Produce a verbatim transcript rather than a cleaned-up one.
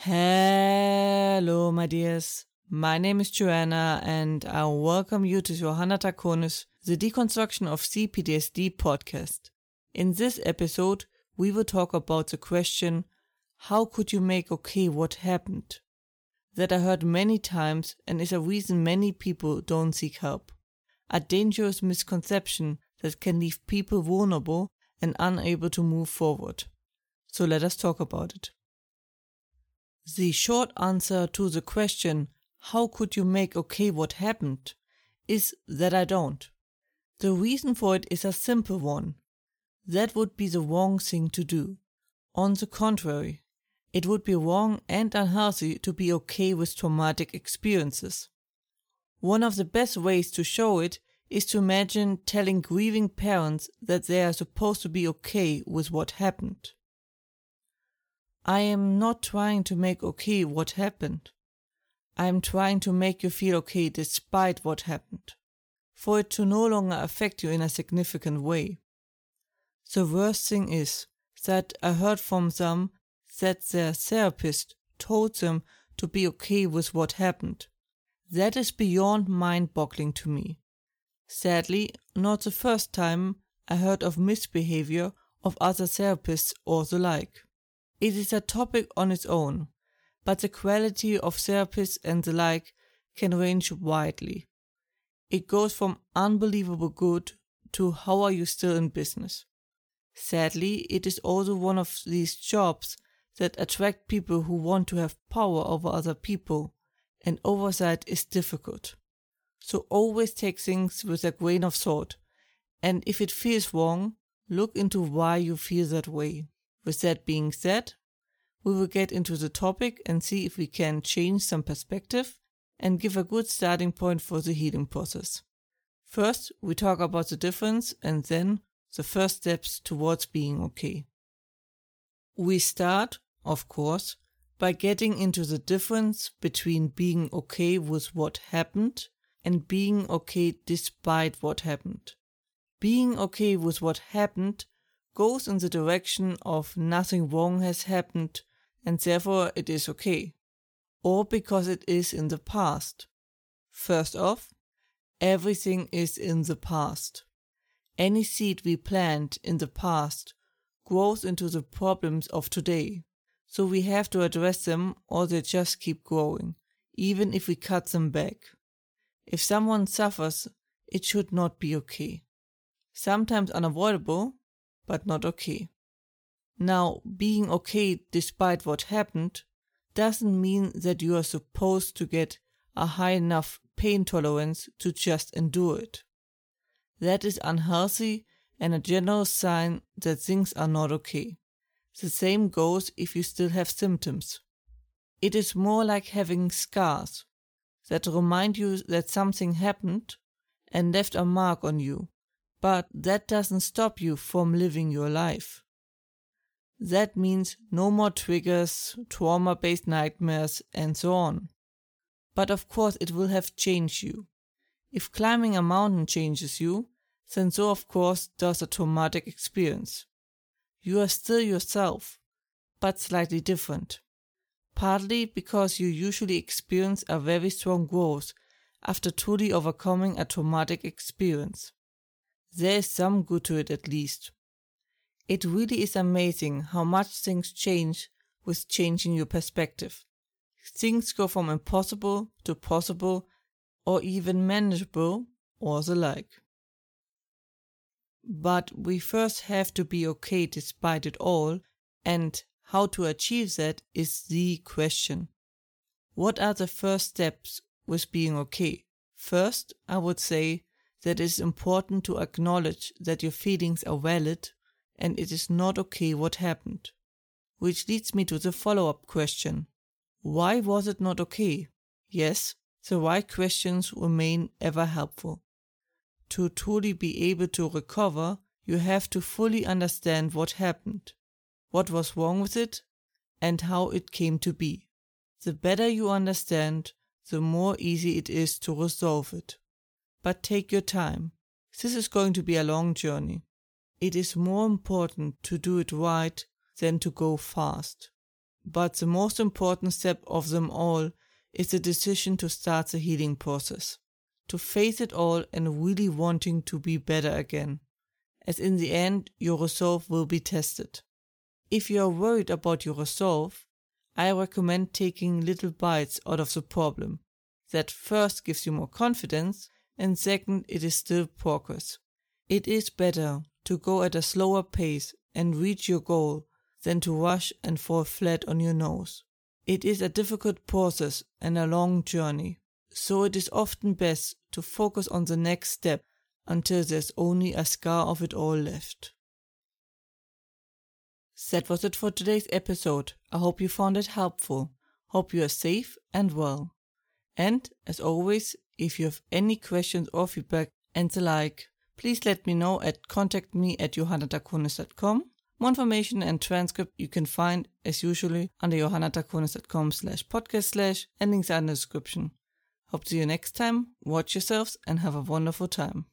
Hello, my dears. My name is Joanna, and I welcome you to Johanna Taconis, the Deconstruction of C P T S D podcast. In this episode, we will talk about the question, how could you make okay what happened? That I heard many times and is a reason many people don't seek help. A dangerous misconception that can leave people vulnerable and unable to move forward. So let us talk about it. The short answer to the question, how could you make okay what happened, is that I don't. The reason for it is a simple one. That would be the wrong thing to do. On the contrary, it would be wrong and unhealthy to be okay with traumatic experiences. One of the best ways to show it is to imagine telling grieving parents that they are supposed to be okay with what happened. I am not trying to make okay what happened. I am trying to make you feel okay despite what happened, for it to no longer affect you in a significant way. The worst thing is that I heard from some that their therapist told them to be okay with what happened. That is beyond mind-boggling to me. Sadly, not the first time I heard of misbehavior of other therapists or the like. It is a topic on its own, but the quality of therapists and the like can range widely. It goes from unbelievable good to how are you still in business. Sadly, it is also one of these jobs that attract people who want to have power over other people, and oversight is difficult. So always take things with a grain of salt, and if it feels wrong, look into why you feel that way. With that being said, we will get into the topic and see if we can change some perspective and give a good starting point for the healing process. First, we talk about the difference and then the first steps towards being okay. We start, of course, by getting into the difference between being okay with what happened and being okay despite what happened. Being okay with what happened goes in the direction of nothing wrong has happened and therefore it is okay, or because it is in the past. First off, everything is in the past. Any seed we plant in the past grows into the problems of today, so we have to address them or they just keep growing, even if we cut them back. If someone suffers, it should not be okay. Sometimes unavoidable, but not okay. Now, being okay despite what happened doesn't mean that you are supposed to get a high enough pain tolerance to just endure it. That is unhealthy and a general sign that things are not okay. The same goes if you still have symptoms. It is more like having scars that remind you that something happened and left a mark on you. But that doesn't stop you from living your life. That means no more triggers, trauma-based nightmares, and so on. But of course it will have changed you. If climbing a mountain changes you, then so of course does a traumatic experience. You are still yourself, but slightly different. Partly because you usually experience a very strong growth after truly overcoming a traumatic experience. There is some good to it at least. It really is amazing how much things change with changing your perspective. Things go from impossible to possible or even manageable or the like. But we first have to be okay despite it all, and how to achieve that is the question. What are the first steps with being okay? First, I would say that it is important to acknowledge that your feelings are valid and it is not okay what happened. Which leads me to the follow-up question. Why was it not okay? Yes, the right questions remain ever helpful. To truly be able to recover, you have to fully understand what happened, what was wrong with it, and how it came to be. The better you understand, the more easy it is to resolve it. But take your time. This is going to be a long journey. It is more important to do it right than to go fast. but the most important step of them all is the decision to start the healing process, to face it all and really wanting to be better again, as in the end your resolve will be tested. If you are worried about your resolve, I recommend taking little bites out of the problem. That first gives you more confidence, and second, it is still progress. It is better to go at a slower pace and reach your goal than to rush and fall flat on your nose. It is a difficult process and a long journey, so it is often best to focus on the next step until there's only a scar of it all left. That was it for today's episode. I hope you found it helpful. Hope you are safe and well. And, as always, if you have any questions or feedback and the like, please let me know at contact me at johanna taconis dot com. More information and transcript you can find, as usually, under johanna taconis dot com slash podcast slash and links are in the description. Hope to see you next time, watch yourselves and have a wonderful time.